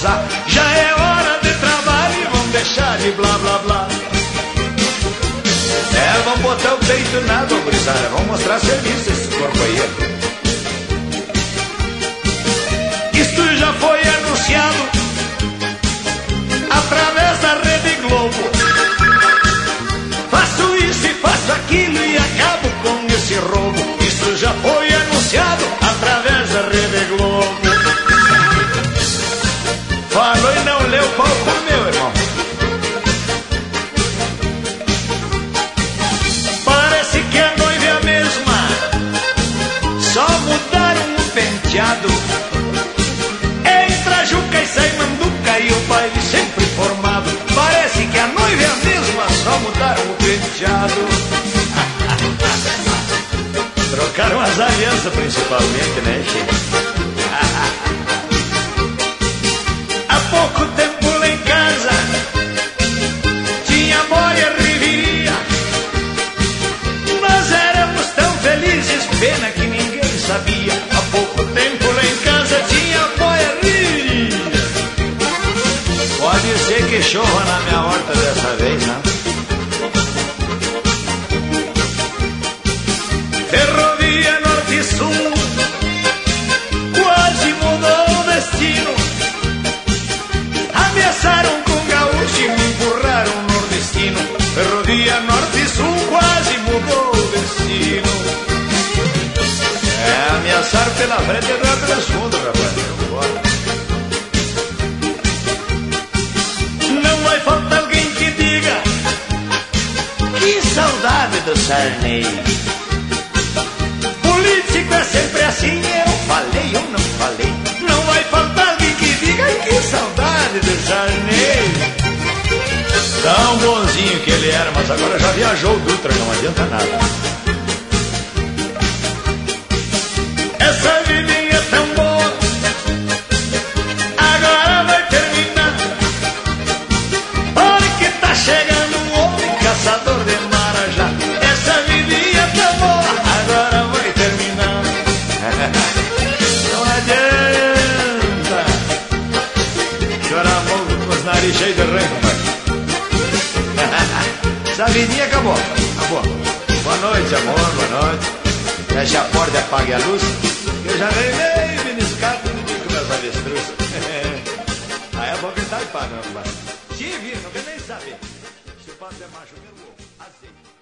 almoçar. Já é hora de trabalho e vamos deixar de blá blá blá. É, vamos botar o peito na água, gurizada. Vamos mostrar serviço esse corpo aí. Isto já foi anunciado através da Rede Globo. Faço isso e faço aquilo e acabo com esse roubo. Isso já foi anunciado através da Rede Globo. Falou e não leu, pau comeu, irmão. Parece que a noiva é a mesma, só mudaram o penteado. Entra Juca e sai Manduca e o baile sempre formado. Parece que a noiva é a mesma, só mudaram o penteado. Trocaram as alianças principalmente, né, gente? Há pouco tempo lá em casa tinha boia riveria. Nós éramos tão felizes, pena que ninguém sabia. Há pouco tempo lá em casa tinha boia riveria. Pode ser que chova na minha horta dessa vez, né? Ferrovia Norte e Sul quase mudou o destino. Ameaçaram com gaúcho e me empurraram nordestino. Ferrovia Norte e Sul quase mudou o destino. É, ameaçaram pela frente e não pelos fundos, rapaz. Não vai faltar alguém que diga: que saudade do Sarney. Político é sempre assim, eu falei ou não falei. Não vai faltar alguém que diga: que saudade do Sarney. Tão bonzinho que ele era, mas agora já viajou o Dutra, não adianta nada. Essa vidinha é tão boa, agora vai terminar. Porque tá chegando um homem caçador de marajá. Essa vidinha é tão boa, agora vai terminar. Não adianta chorar pouco com os nariz cheios de ranho, pai. Essa vidinha acabou, acabou. Boa noite, amor, boa noite. Feche a porta e apague a luz. Eu já reinei beliscado no bico das avestruz. Aí é bom que tá aí, pá, não, pai. Se vir, não quer nem saber. Se o pato é macho, meu ovo, azeite.